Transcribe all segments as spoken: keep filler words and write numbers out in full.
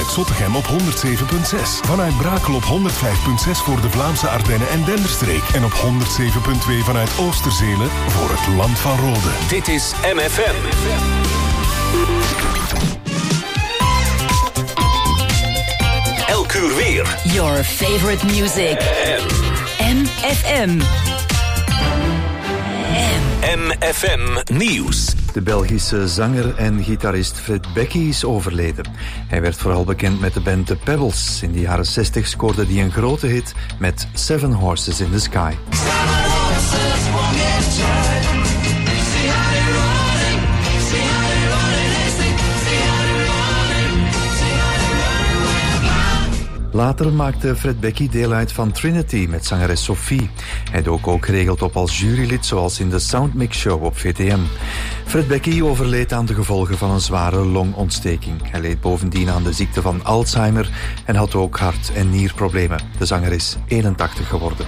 vanuit Zottegem op honderd zeven komma zes. Vanuit Brakel op honderd vijf komma zes voor de Vlaamse Ardennen en Denderstreek. En op honderd zeven komma twee vanuit Oosterzele voor het Land van Rode. Dit is M F M. Elk uur weer. Your favorite music. M F M. M F M Nieuws. De Belgische zanger en gitarist Fred Becky is overleden. Hij werd vooral bekend met de band The Pebbles. In de jaren zestig scoorde hij een grote hit met Seven Horses in the Sky. Later maakte Fred Becky deel uit van Trinity met zangeres Sophie. Hij dook ook geregeld op als jurylid, zoals in de Soundmix Show op V T M. Fred Becky overleed aan de gevolgen van een zware longontsteking. Hij leed bovendien aan de ziekte van Alzheimer en had ook hart- en nierproblemen. De zanger is eenentachtig geworden.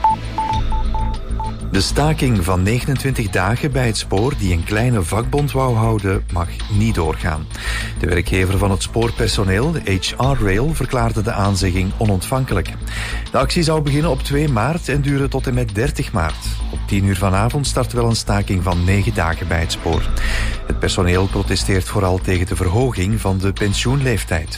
De staking van negenentwintig dagen bij het spoor die een kleine vakbond wou houden, mag niet doorgaan. De werkgever van het spoorpersoneel, de H R Rail, verklaarde de aanzegging onontvankelijk. De actie zou beginnen op twee maart en duren tot en met dertig maart. Op tien uur vanavond start wel een staking van negen dagen bij het spoor. Het personeel protesteert vooral tegen de verhoging van de pensioenleeftijd.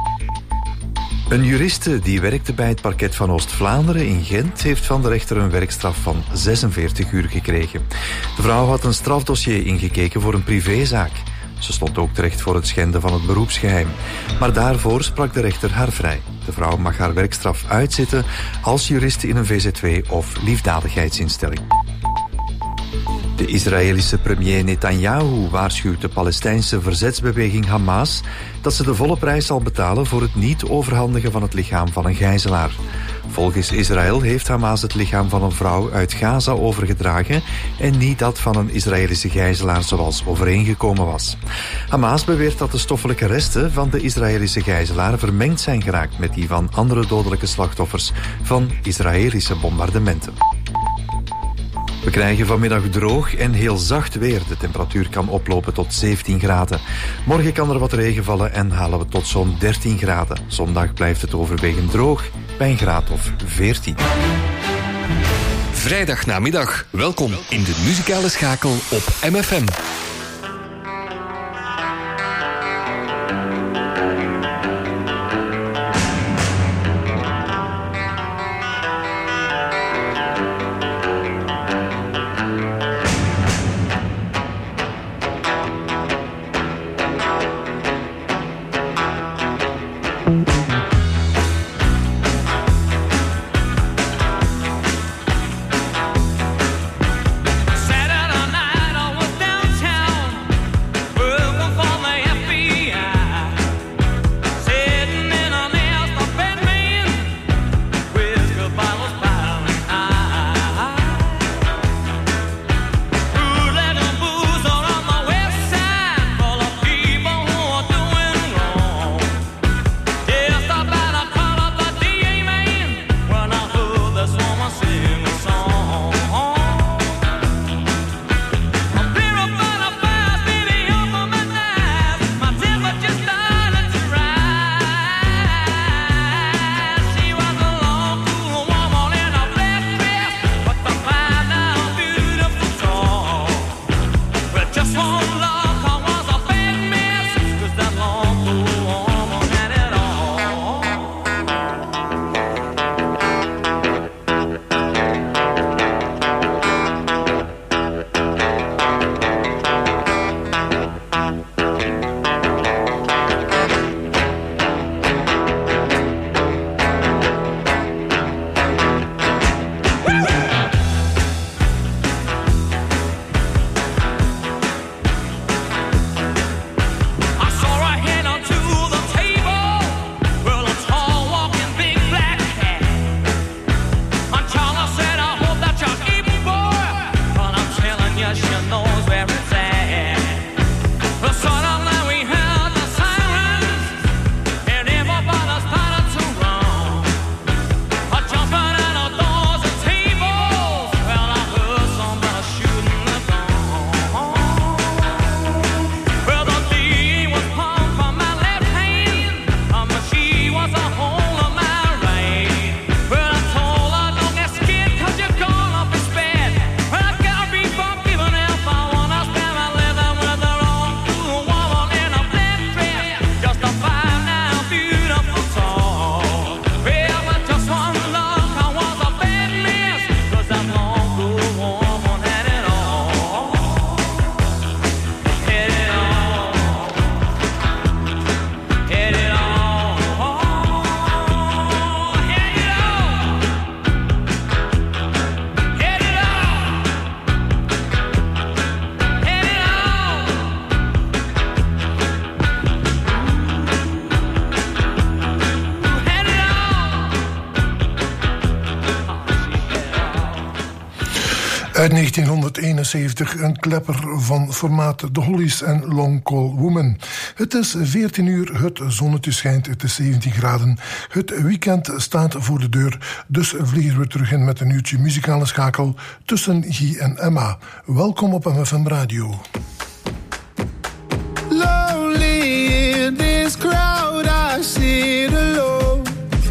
Een juriste die werkte bij het parket van Oost-Vlaanderen in Gent heeft van de rechter een werkstraf van zesenveertig uur gekregen. De vrouw had een strafdossier ingekeken voor een privézaak. Ze stond ook terecht voor het schenden van het beroepsgeheim. Maar daarvoor sprak de rechter haar vrij. De vrouw mag haar werkstraf uitzitten als juriste in een V Z W of liefdadigheidsinstelling. De Israëlische premier Netanyahu waarschuwt de Palestijnse verzetsbeweging Hamas dat ze de volle prijs zal betalen voor het niet overhandigen van het lichaam van een gijzelaar. Volgens Israël heeft Hamas het lichaam van een vrouw uit Gaza overgedragen en niet dat van een Israëlische gijzelaar zoals overeengekomen was. Hamas beweert dat de stoffelijke resten van de Israëlische gijzelaar vermengd zijn geraakt met die van andere dodelijke slachtoffers van Israëlische bombardementen. We krijgen vanmiddag droog en heel zacht weer. De temperatuur kan oplopen tot zeventien graden. Morgen kan er wat regen vallen en halen we tot zo'n dertien graden. Zondag blijft het overwegend droog bij een graad of veertien. Vrijdagnamiddag. Welkom in de muzikale schakel op M F M. Yeah. Uit negentienhonderdeenenzeventig een klepper van formaat The Hollies en Long Call Woman. Het is veertien uur, het zonnetje schijnt, het is zeventien graden. Het weekend staat voor de deur, dus vliegen we terug in met een uurtje muzikale schakel tussen Guy en Emma. Welkom op M F M Radio. Lonely in this crowd, I sit alone.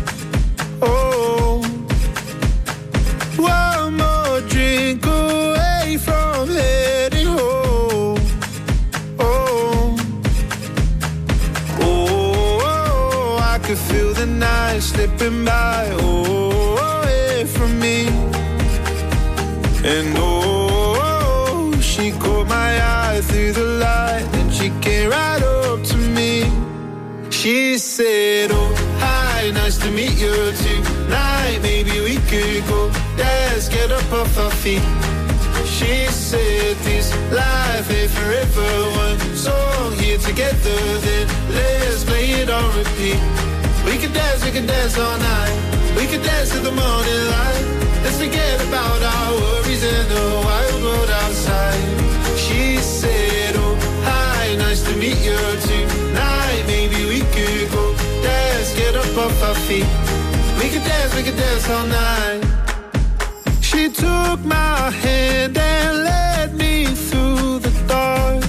Oh, one more drink away from heading home. Oh, oh, oh, I could feel the night slipping by. Oh, away from me. And oh, she caught my eye through the light, and she came right up to me. She said, oh, hi, nice to meet you tonight. Maybe we could go dance, get up off our feet. She said, this life ain't forever. One song here together, then let's play it on repeat. We could dance, we could dance all night. We could dance to the morning light. Let's forget about our worries in the wild world outside. She said, oh, hi, nice to meet you tonight. Maybe we could go dance, get up off our feet. We could dance, we could dance all night. She took my hand and led me through the dark.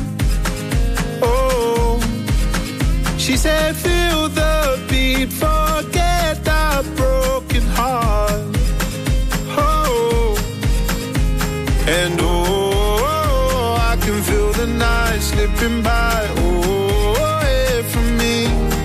Oh, she said, feel the beat, forget our broken heart. Oh, and oh, I can feel the night slipping by. Oh, away from me.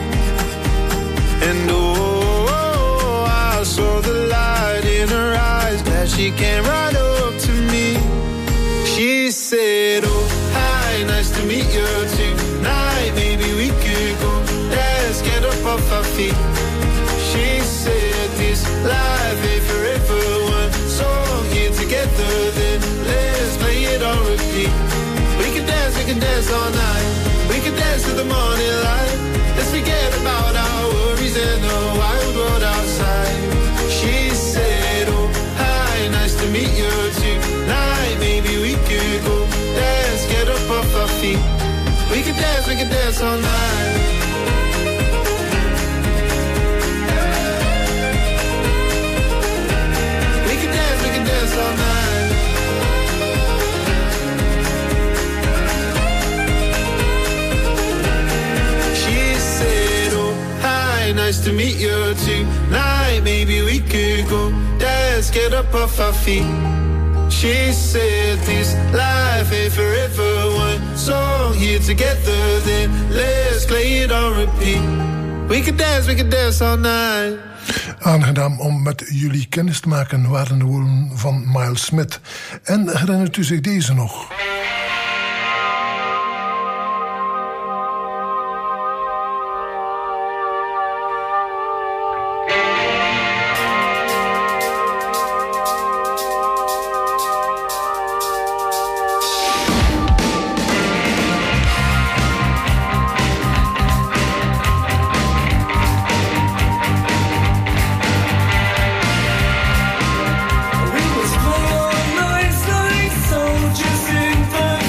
And oh, I saw the light in her eyes, that she came right up to me. She said, oh, hi, nice to meet you tonight. Maybe we could go dance, get up off our feet. She said, this life ain't forever. One song here together, then let's play it on repeat. We can dance, we can dance all night. We can dance to the morning light. Let's forget about our worries and the wild world outside. She said, oh, hi, nice to meet you tonight. Maybe we could go dance, get up off our feet. We can dance, we can dance all night. We can dance, we can dance all night. She said, oh, hi, nice to meet you tonight. Maybe we could go dance, get up off our feet. She said, this life ain't forever. One song here together, then let's play it on repeat. We could dance, we could dance all night. Aangenaam om met jullie kennis te maken waren de woorden van Miles Smith. En herinnert u zich deze nog? Soldiers in the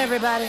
everybody.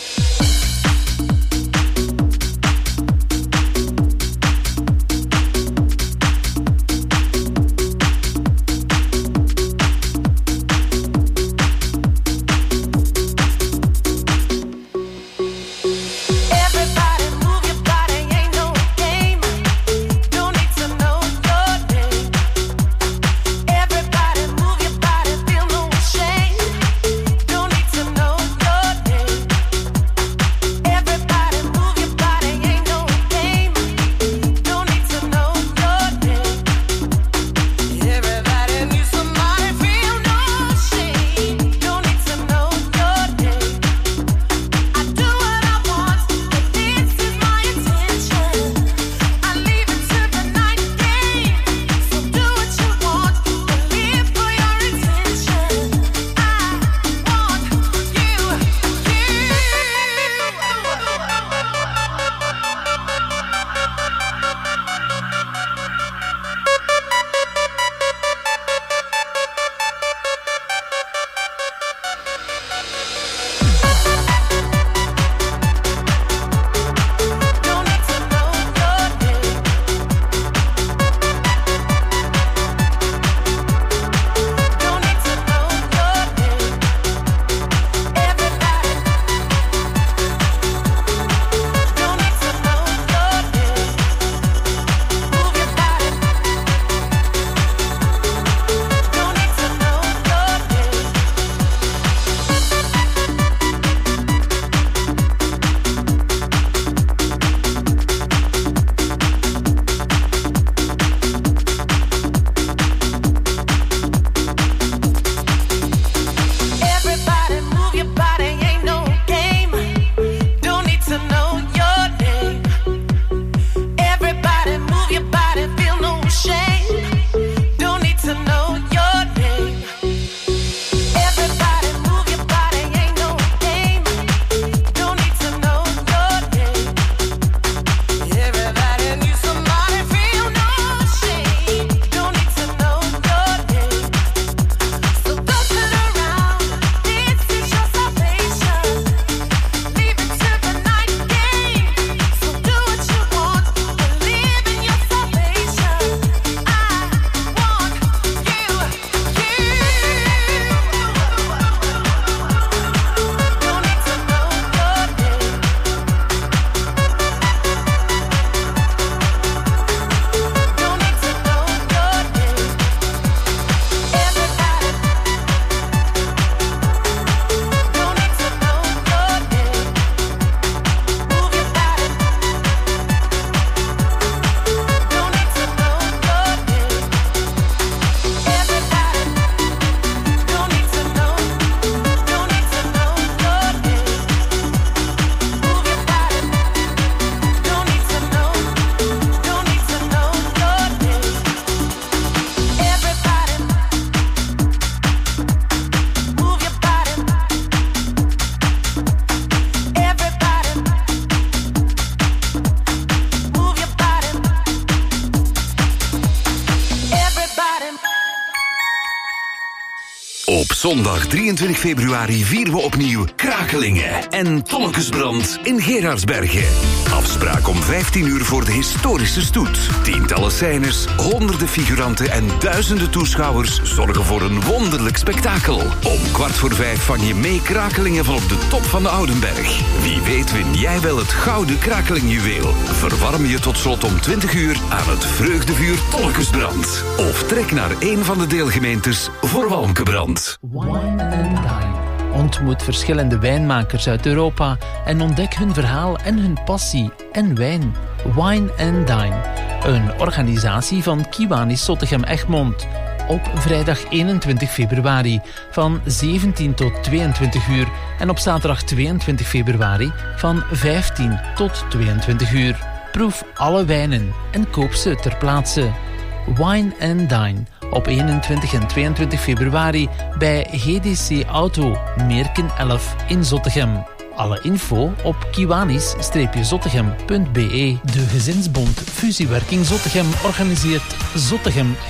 Op zondag drieëntwintig februari vieren we opnieuw Krakelingen en Tonnekesbrand in Gerardsbergen. Afspraak om vijftien uur voor de historische stoet. Tientallen scènes, honderden figuranten en duizenden toeschouwers zorgen voor een wonderlijk spektakel. Om kwart voor vijf vang je mee Krakelingen van op de top van de Oudenberg. Wie weet win jij wel het gouden Krakelingjuweel. Verwarm je tot slot om twintig uur aan het vreugdevuur Tonnekesbrand. Of trek naar een van de deelgemeentes voor Walmkebrand. Wine and Dine. Ontmoet verschillende wijnmakers uit Europa en ontdek hun verhaal en hun passie en wijn. Wine and Dine. Een organisatie van Kiwanis Zottegem Egmond. Op vrijdag eenentwintig februari van zeventien tot tweeëntwintig uur en op zaterdag tweeëntwintig februari van vijftien tot tweeëntwintig uur. Proef alle wijnen en koop ze ter plaatse. Wine and Dine op eenentwintig en tweeëntwintig februari bij G D C Auto, Meerken elf in Zottegem. Alle info op kiwanis zottegem punt be. De Gezinsbond Fusiewerking Zottegem organiseert Zottegem heeft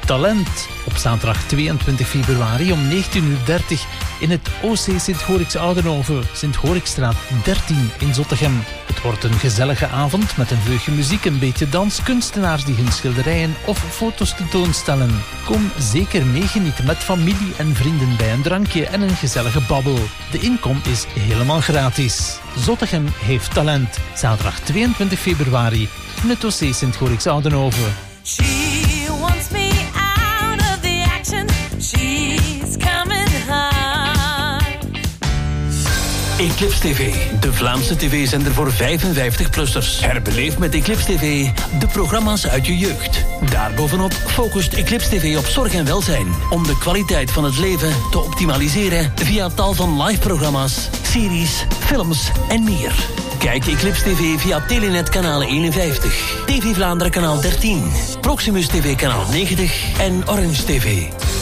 Talent. Op zaterdag tweeëntwintig februari om negentien uur dertig in het O C Sint-Gorix Oudenhoven, Sint-Gorixstraat dertien in Zottegem. Het wordt een gezellige avond met een vleugje muziek, een beetje dans, kunstenaars die hun schilderijen of foto's tentoonstellen. Kom zeker meegenieten met familie en vrienden bij een drankje en een gezellige babbel. De inkom is helemaal gratis. Zottegem heeft talent. Zaterdag tweeëntwintig februari in het O C Sint-Gorix Oudenhoven. She wants me out of the action. She's coming hard. Eclipse T V, de Vlaamse tv-zender voor vijfenvijftig-plussers. Herbeleef met Eclipse T V de programma's uit je jeugd. Daarbovenop focust Eclipse T V op zorg en welzijn, om de kwaliteit van het leven te optimaliseren via tal van live-programma's, series, films en meer. Kijk Eclipse T V via Telenet kanaal eenenvijftig, T V Vlaanderen kanaal dertien, Proximus T V kanaal negentig en Orange T V.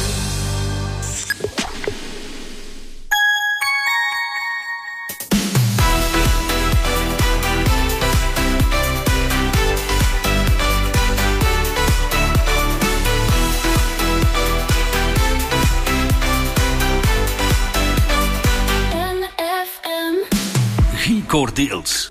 Cordeels.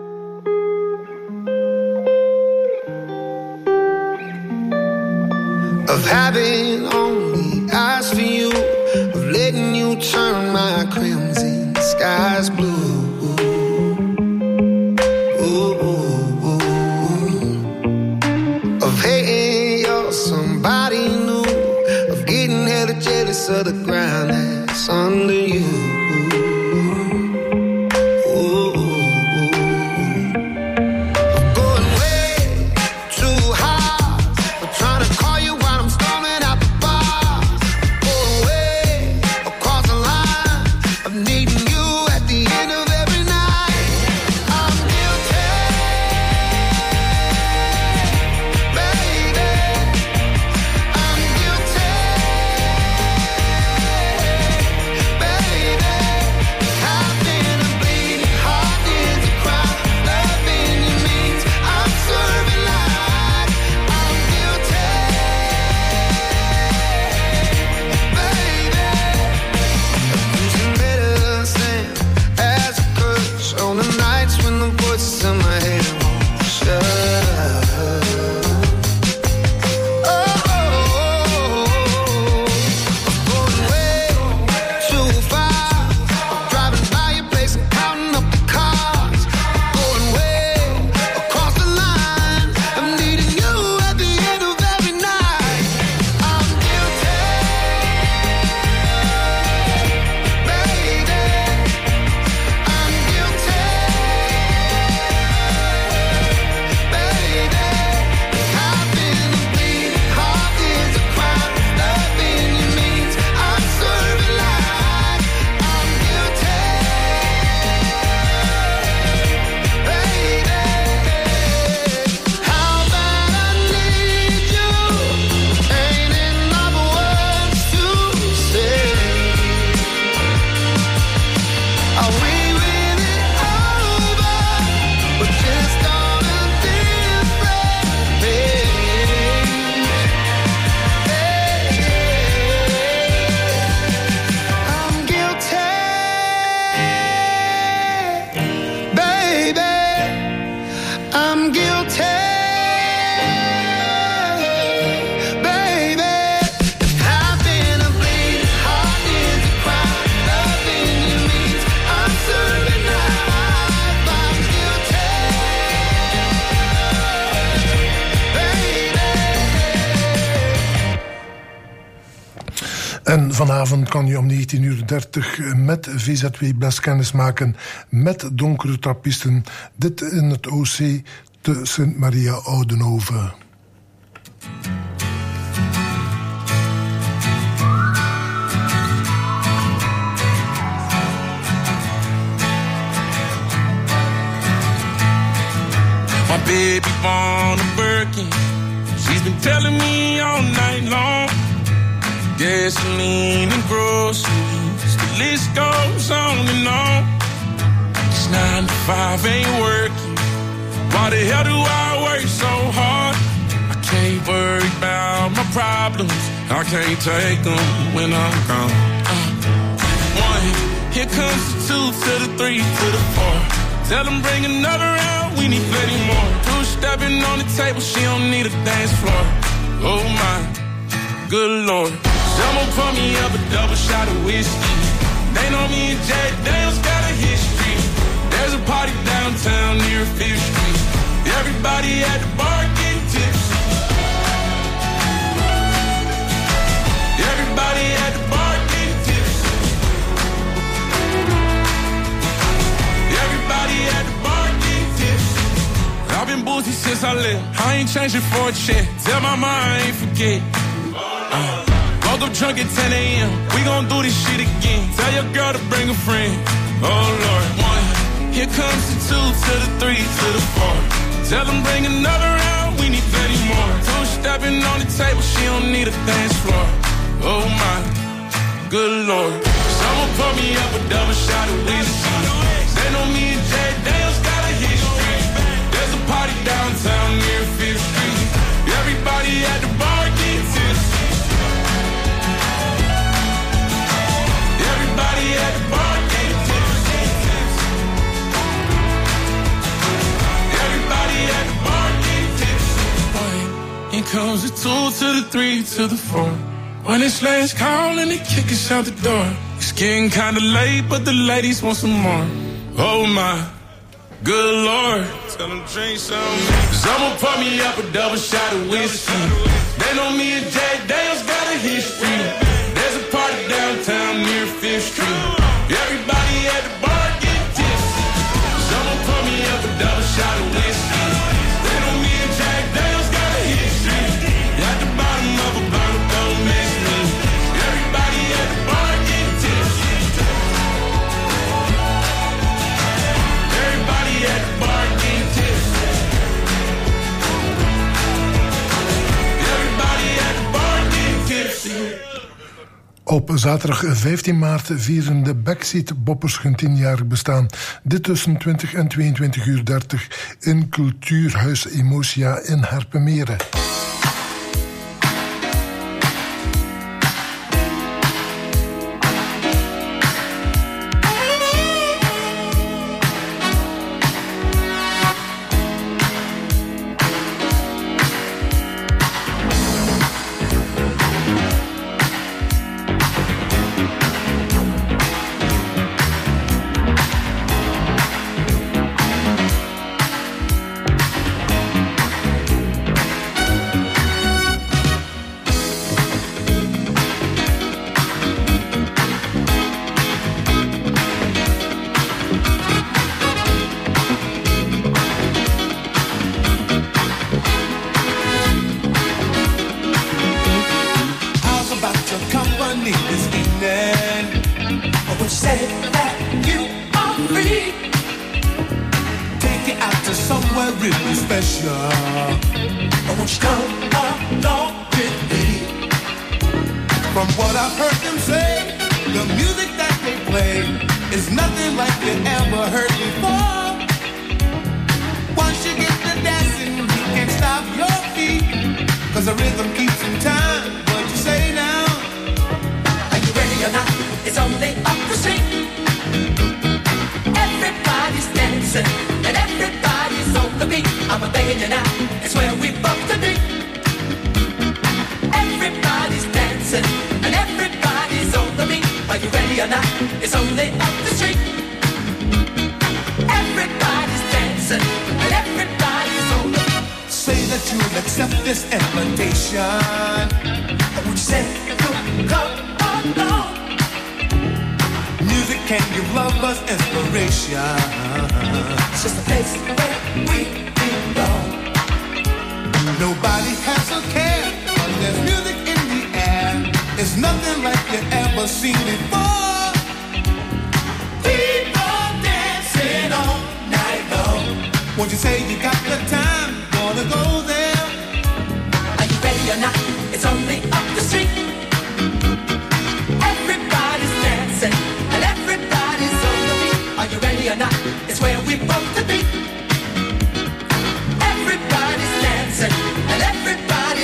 Of having only eyes for you, of letting you turn my crimson skies blue. Ooh, ooh, ooh. Of hating you're somebody new, of getting hella jealous of the ground that's under you. En vanavond kan je om negentien uur dertig met V Z W Bles kennis maken met donkere trappisten. Dit in het O C te Sint-Maria Oudenhoven. My baby born a Birkin. She's been telling me all night long. Gasoline and groceries, the list goes on and on. It's nine to five ain't working. Why the hell do I work so hard? I can't ain't worried about my problems. I can't take them when I'm gone. Uh, one, here comes the two to the three to the four. Tell them bring another round, we need plenty more. Two stepping on the table, she don't need a dance floor. Oh my, good lord. Someone pour me up a double shot of whiskey. They know me and Jack Daniels got a history. There's a party downtown near Fifth Street. Everybody at the bar getting tipsy. Everybody at the bar getting tipsy. Everybody at the bar getting tipsy. I've been boozy since I left. I ain't changing for a check. Tell my mom I ain't forget. Uh, woke up drunk at ten a.m. We gon' do this shit again. Tell your girl to bring a friend. Oh Lord, one. Here comes the two to the three to the four. Tell them bring another round, we need plenty more. Two stepping on the table, she don't need a dance floor. Oh my, good lord. Someone pour me up a double shot of whiskey. They know me and Jack Daniels got a history. There's a party downtown near Fifth Street. Everybody at the bar getting tipsy. Everybody at the bar getting tipsy. Everybody at the bar getting tipsy. Here comes the two to the three to the four. When it's last call and they kick us out the door. It's getting kinda late, but the ladies want some more. Oh my, good lord. Tell them drink some. Someone pour me up a double shot of whiskey. They know me and Jack Daniels got a history. There's a party downtown near Fifth Street. Everybody at the bar getting tipsy. Someone pour me up a double shot of whiskey. They know me and Jack Daniels got a history. At the bottom of a bottle, don't miss me. Everybody at the bar getting tipsy. Everybody at the bar getting tipsy. Everybody at the bar getting tipsy. Op zaterdag vijftien maart vieren de Backseat Boppers hun tienjarig bestaan. Dit tussen twintig en tweeëntwintig uur dertig in Cultuurhuis Emotia in Herpenmeren. Everybody's dancing and everybody's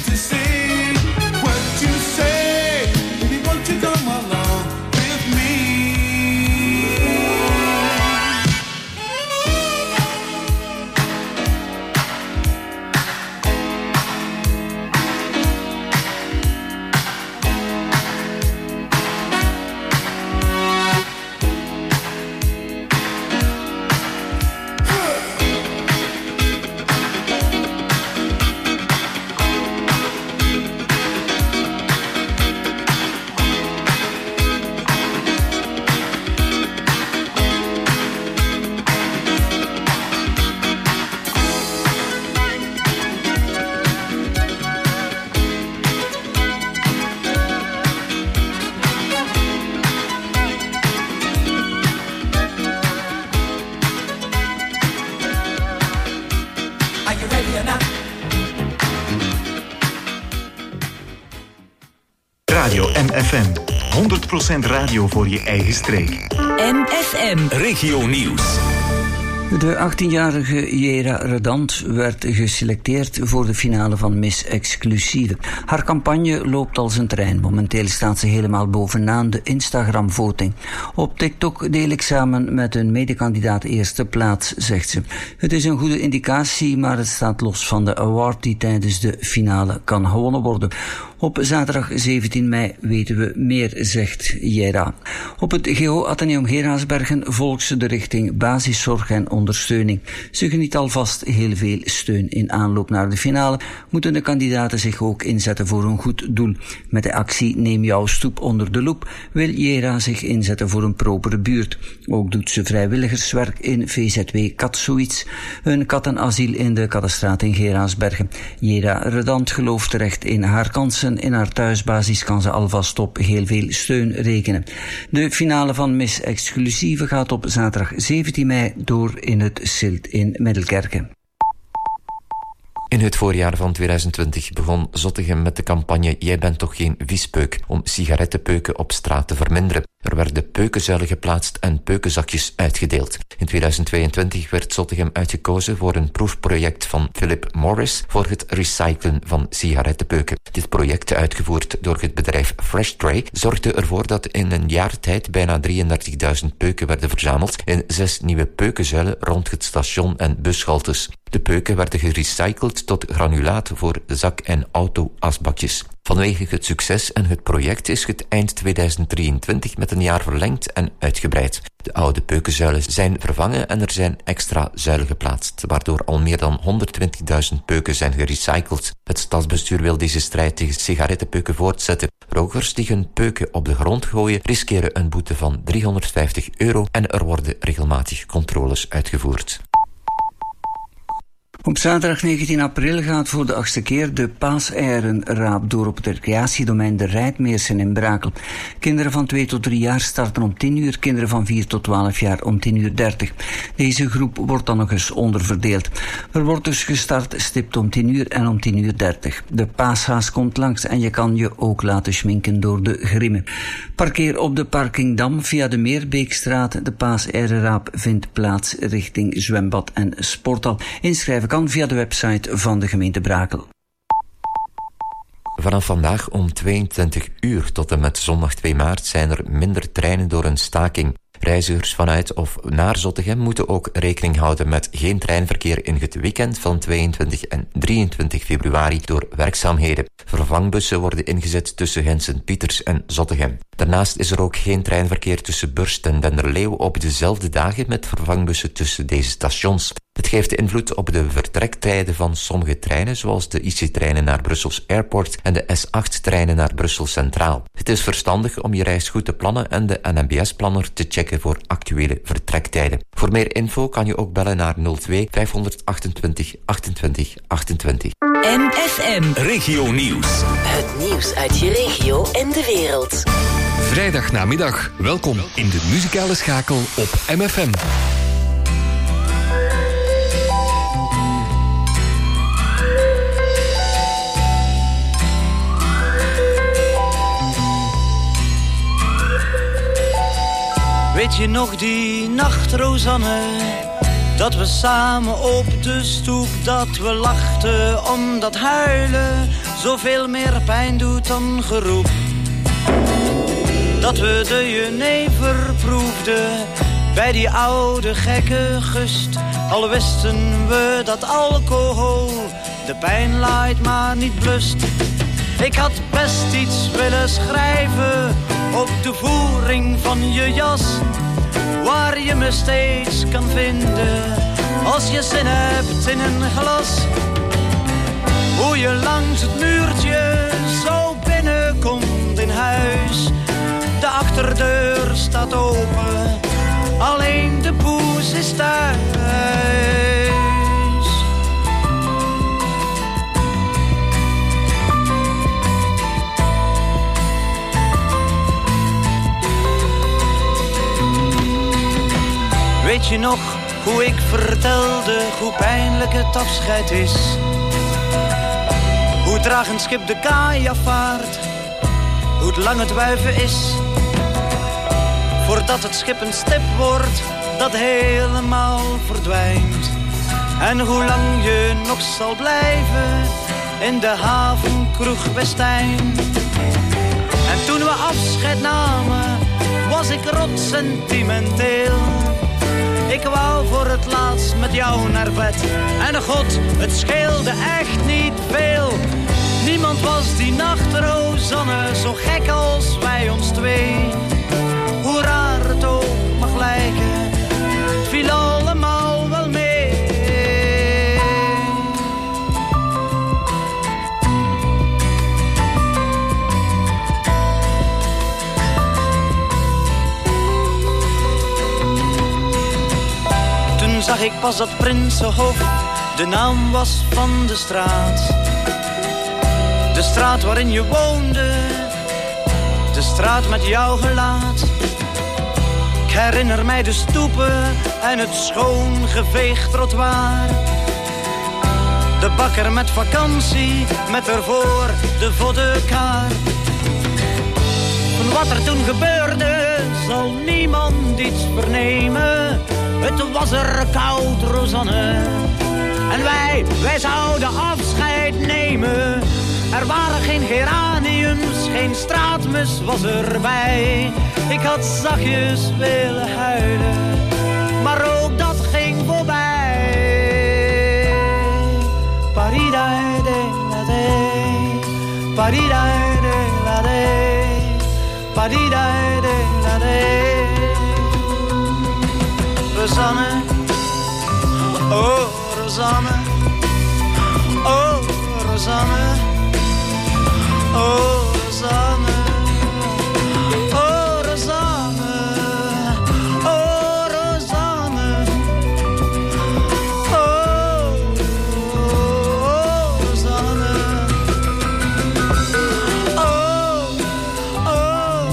to see what you say. Baby, won't you come along with me? Radio M F M. honderd procent radio voor je eigen streek. M F M. Regio Nieuws. De achttienjarige Jera Redant werd geselecteerd voor de finale van Miss Exclusieve. Haar campagne loopt als een trein. Momenteel staat ze helemaal bovenaan de Instagram-voting. Op TikTok deel ik samen met een medekandidaat eerste plaats, zegt ze. Het is een goede indicatie, maar het staat los van de award die tijdens de finale kan gewonnen worden. Op zaterdag zeventien mei weten we meer, zegt Jera. Op het G O Atheneum Geraardsbergen volgt ze de richting basiszorg en ondersteuning. Ze geniet alvast heel veel steun. In aanloop naar de finale moeten de kandidaten zich ook inzetten voor een goed doel. Met de actie Neem jouw stoep onder de loep wil Jera zich inzetten voor een propere buurt. Ook doet ze vrijwilligerswerk in V Z W Kat Zoiets, een kattenasiel in de Kattenstraat in Geraardsbergen. Jera Redant gelooft terecht in haar kansen. In haar thuisbasis kan ze alvast op heel veel steun rekenen. De finale van Miss Exclusieve gaat op zaterdag zeventien mei door in het Silt in Middelkerken. In het voorjaar van tweeduizend twintig begon Zottegem met de campagne Jij bent toch geen viespeuk om sigarettenpeuken op straat te verminderen. Er werden peukenzuilen geplaatst en peukenzakjes uitgedeeld. In tweeduizend tweeëntwintig werd Zottegem uitgekozen voor een proefproject van Philip Morris voor het recyclen van sigarettenpeuken. Dit project, uitgevoerd door het bedrijf Fresh Tray, zorgde ervoor dat in een jaar tijd bijna drieëndertigduizend peuken werden verzameld in zes nieuwe peukenzuilen rond het station en bushaltes. De peuken werden gerecycled tot granulaat voor zak- en auto-asbakjes. Vanwege het succes en het project is het eind tweeduizend drieëntwintig met een jaar verlengd en uitgebreid. De oude peukenzuilen zijn vervangen en er zijn extra zuilen geplaatst, waardoor al meer dan honderdtwintigduizend peuken zijn gerecycled. Het stadsbestuur wil deze strijd tegen sigarettenpeuken voortzetten. Rokers die hun peuken op de grond gooien riskeren een boete van driehonderdvijftig euro en er worden regelmatig controles uitgevoerd. Op zaterdag negentien april gaat voor de achtste keer de Paaseierenraap door op het recreatiedomein De Rijtmeersen in Brakel. Kinderen van twee tot drie jaar starten om tien uur, kinderen van vier tot twaalf jaar om tien uur dertig. Deze groep wordt dan nog eens onderverdeeld. Er wordt dus gestart stipt om tien uur en om tien uur dertig. De paashaas komt langs en je kan je ook laten schminken door de grimmen. Parkeer op de Parkingdam via de Meerbeekstraat. De Paaseierenraap vindt plaats richting zwembad en sporthal. Inschrijven kan via de website van de gemeente Brakel. Vanaf vandaag om tweeëntwintig uur tot en met zondag twee maart zijn er minder treinen door een staking. Reizigers vanuit of naar Zottegem moeten ook rekening houden met geen treinverkeer in het weekend van tweeëntwintig en drieëntwintig februari door werkzaamheden. Vervangbussen worden ingezet tussen Hensen-Pieters en Zottegem. Daarnaast is er ook geen treinverkeer tussen Burst en Denderleeuw op dezelfde dagen met vervangbussen tussen deze stations. Het geeft invloed op de vertrektijden van sommige treinen, zoals de I C-treinen naar Brussels Airport en de S acht-treinen naar Brussel Centraal. Het is verstandig om je reis goed te plannen en de N M B S-planner te checken voor actuele vertrektijden. Voor meer info kan je ook bellen naar nul twee vijfhonderdachtentwintig achtentwintig achtentwintig. M F M. Regio Nieuws. Het nieuws uit je regio en de wereld. Vrijdagnamiddag. Welkom in de muzikale schakel op M F M. Weet je nog die nacht, Rosanne, dat we samen op de stoep, dat we lachten om dat huilen, zoveel meer pijn doet dan geroep. Dat we de jenever proefden bij die oude gekke gust. Al wisten we dat alcohol de pijn laait maar niet blust. Ik had best iets willen schrijven op de voering van je jas, waar je me steeds kan vinden als je zin hebt in een glas. Hoe je langs het muurtje zo binnenkomt in huis. De achterdeur staat open, alleen de poes is thuis. Weet je nog hoe ik vertelde hoe pijnlijk het afscheid is? Hoe traag een schip de kaai afvaart, hoe lang het wuiven is. Voordat het schip een stip wordt dat helemaal verdwijnt. En hoe lang je nog zal blijven in de havenkroeg Westijn. En toen we afscheid namen was ik rot sentimenteel. Ik wou voor het laatst met jou naar bed. En god, het scheelde echt niet veel. Niemand was die nacht, Rosanne, zo gek als wij ons twee. Hoe raar het ook mag lijken, het viel allemaal wel mee. Toen zag ik pas dat Prinsenhof de naam was van de straat. De straat waarin je woonde, de straat met jouw gelaat. Ik herinner mij de stoepen en het schoon geveegd trottoir. De bakker met vakantie, met ervoor de vodka. Van wat er toen gebeurde, zal niemand iets vernemen. Het was er koud, Rosanne, en wij, wij zouden afscheid nemen. Er waren geen geraniums, geen straatmus was erbij. Ik had zachtjes willen huilen, maar ook dat ging voorbij. Paridai de la de, paridai de la de, paridai de la de. Rosanne, oh Rosanne, oh Rosanne. Oh, Rosanne, oh, Rosanne, oh, Rosanne, oh, oh, Rosanne, oh, oh,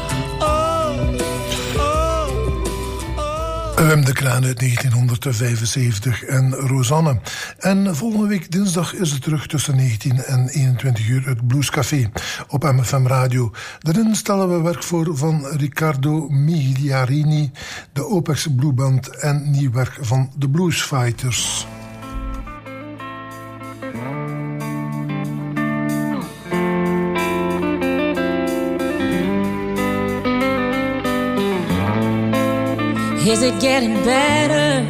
oh, oh, Wim de Kraan uit negentienhonderdvijfenzeventig en Rosanne. En volgende week dinsdag is het terug tussen negentien en eenentwintig uur het Bluescafé op M F M Radio. Daarin stellen we werk voor van Riccardo Migliarini, de Opex Blue Band en nieuw werk van de Bluesfighters. Is it getting better?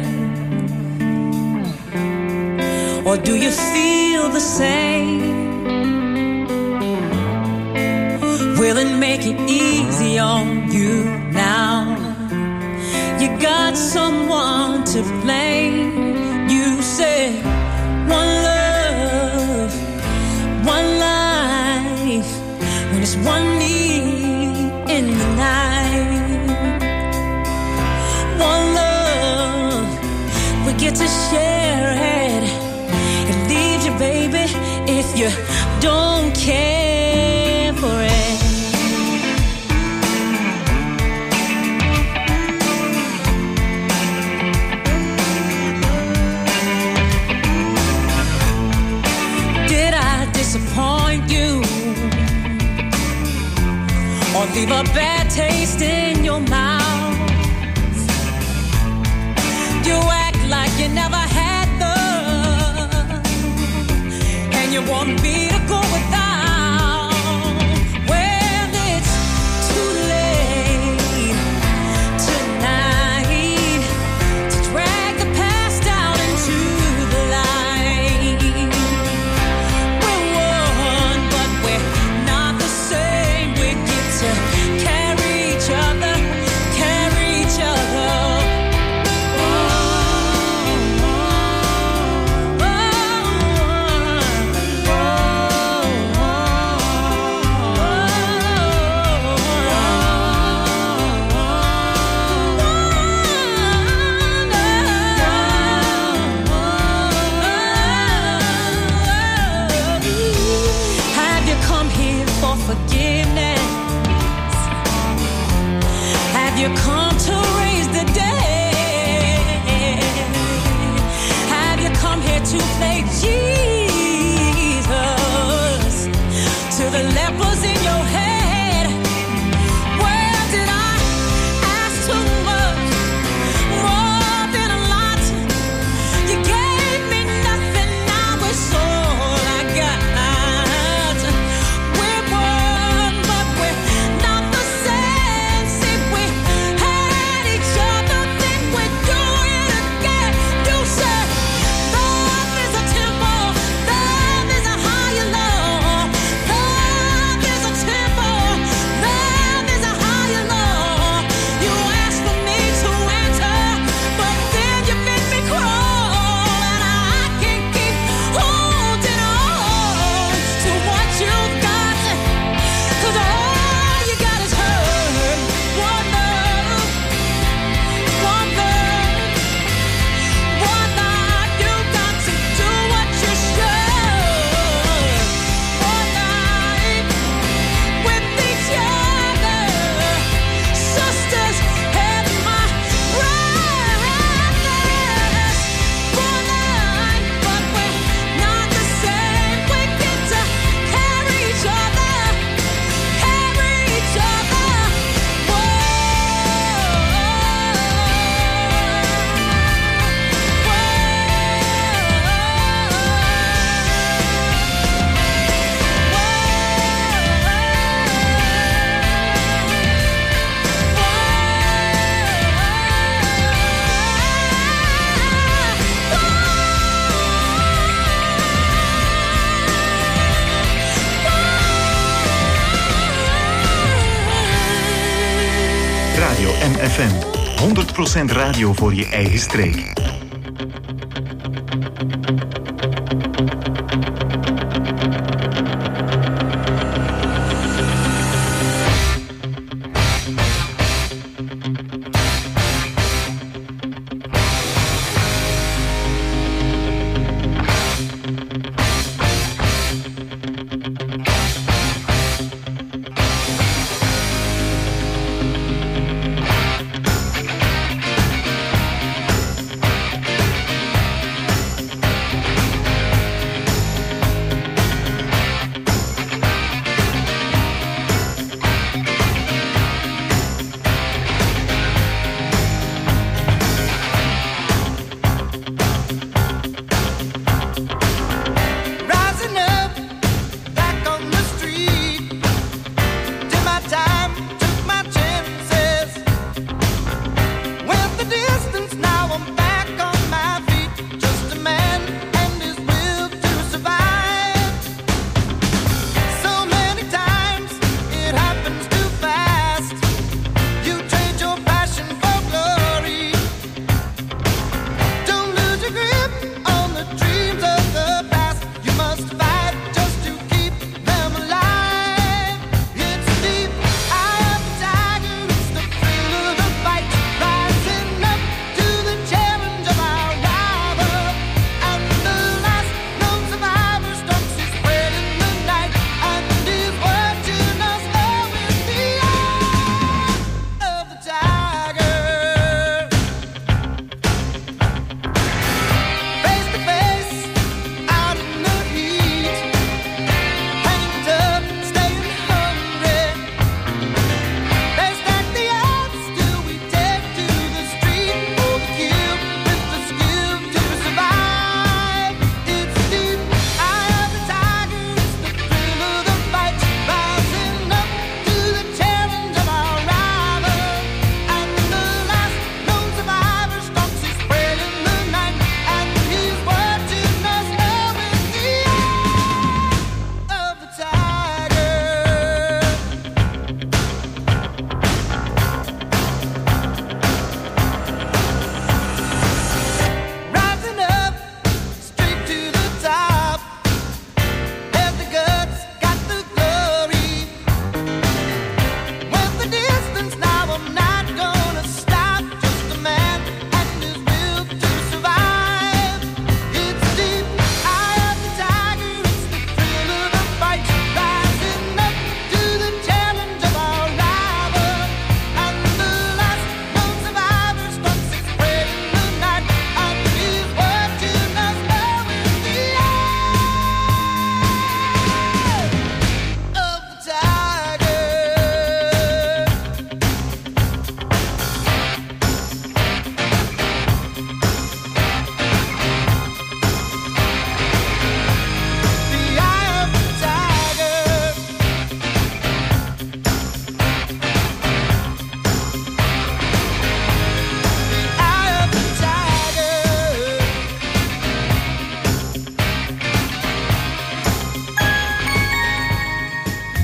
Or do you feel the same? Will it make it easy on you now? You got someone to blame. You said one love, one life, when it's one need in the night. One love, we get to share it. It leaves you, baby, if you don't care for it. Did I disappoint you? Or leave a bad taste in your mouth? You act like you never had love, and you want me to go without. you come to raise the dead? Have you come here to play Jesus to the lepers in your head? Where did I ask too much? More than a lot. You gave me nothing, now it's all I got. We're one, but we're not the same. See, we had each other, then we do it again. You said love is a temple, love is a higher law. Love is a temple, love is a higher law. You asked for me to enter, but then you made me crawl, and I can't keep holding on to what you got, 'cause all you got is hurt. One love, one love, one life. You got to do what you should. One life with each other, sisters and my brothers. One life, but we're not the same. We get to carry each other, carry each other. Radio M F M. honderd procent radio voor je eigen streek.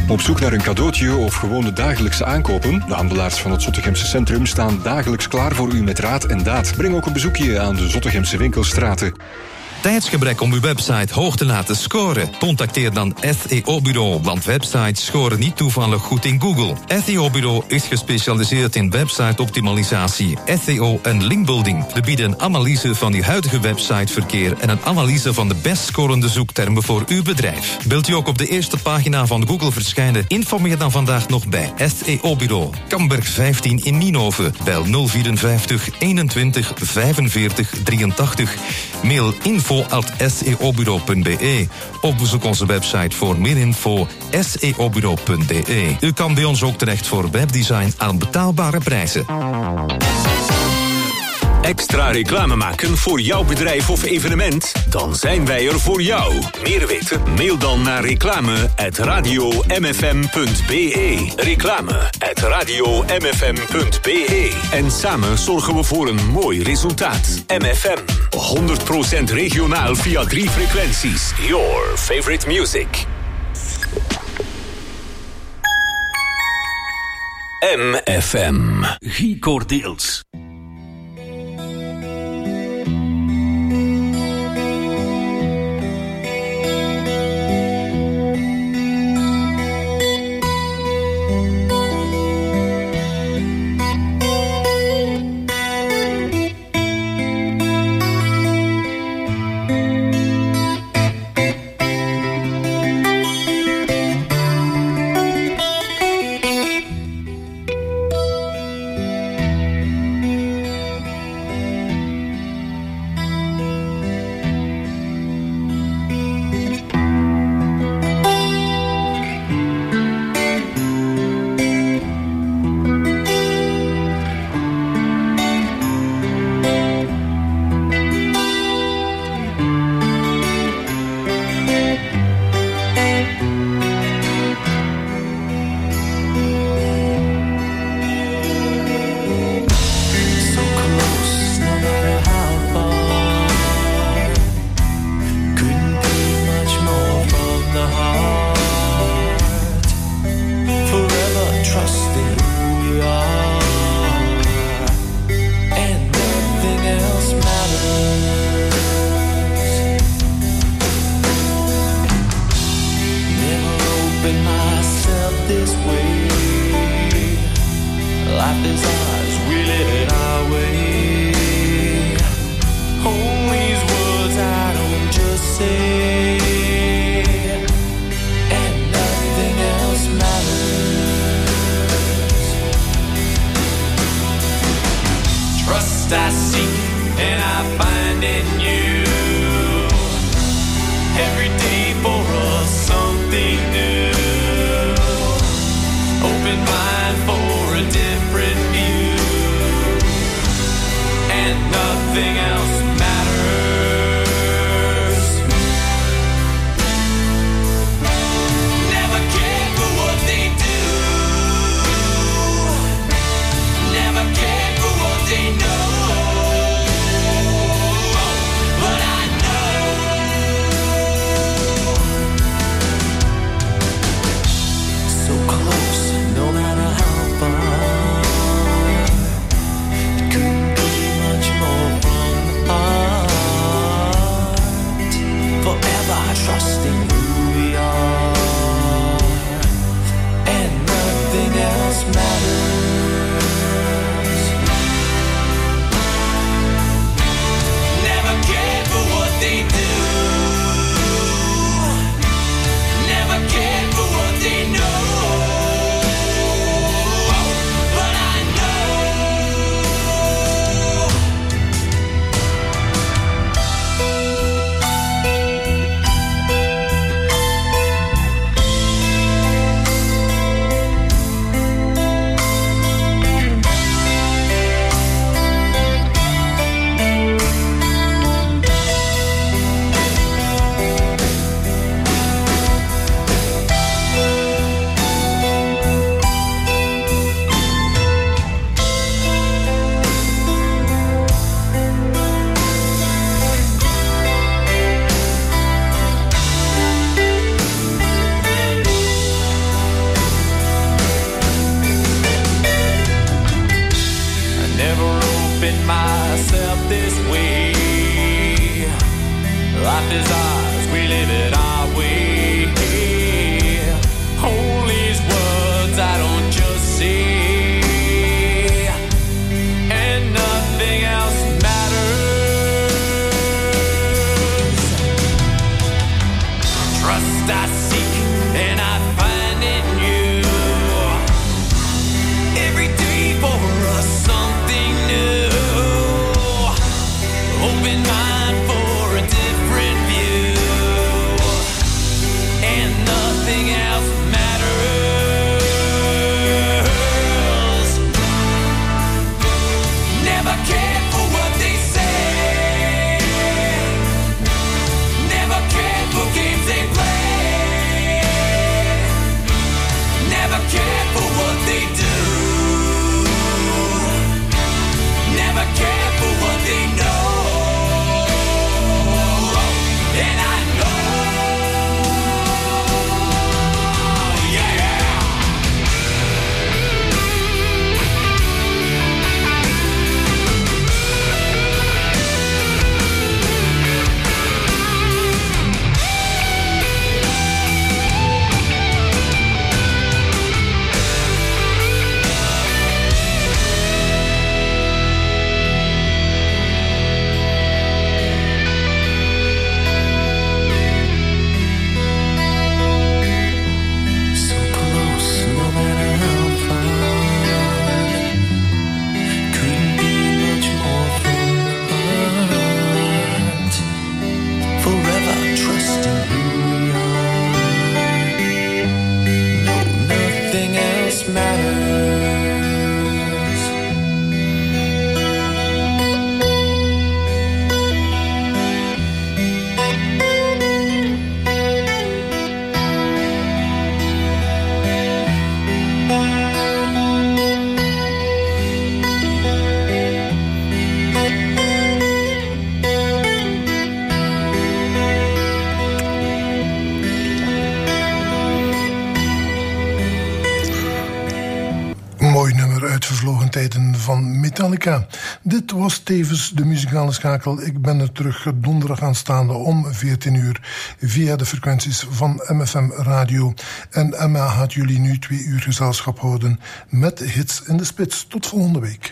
Op zoek naar een cadeautje of gewoon de dagelijkse aankopen? De handelaars van het Zottegemse Centrum staan dagelijks klaar voor u met raad en daad. Breng ook een bezoekje aan de Zottegemse winkelstraten. Tijdsgebrek om uw website hoog te laten scoren? Contacteer dan S E O-bureau, want websites scoren niet toevallig goed in Google. S E O-bureau is gespecialiseerd in website-optimalisatie, S E O en linkbuilding. We bieden een analyse van uw huidige websiteverkeer en een analyse van de best scorende zoektermen voor uw bedrijf. Wilt u ook op de eerste pagina van Google verschijnen? Informeer dan vandaag nog bij S E O-bureau. Kamberg vijftien in Nienhoven. Bel nul vierenvijftig eenentwintig vijfenveertig drieëntachtig. Mail info at s e o bureau punt b e of bezoek onze website voor meer info s e o bureau punt b e. U kan bij ons ook terecht voor webdesign aan betaalbare prijzen. Extra reclame maken voor jouw bedrijf of evenement? Dan zijn wij er voor jou. Meer weten? Mail dan naar reclame at radio m f m punt b e. Reclame at radio m f m punt b e. En samen zorgen we voor een mooi resultaat. M F M, honderd procent regionaal via drie frequenties. Your favorite music. M F M. Guy Cordeels. But I know uit vervlogen tijden van Metallica. Dit was tevens de muzikale schakel. Ik ben er terug donderdag aanstaande om veertien uur via de frequenties van M F M Radio. En Emma gaat jullie nu twee uur gezelschap houden met hits in de spits. Tot volgende week.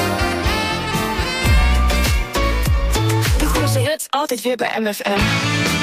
Altijd weer bij M F M.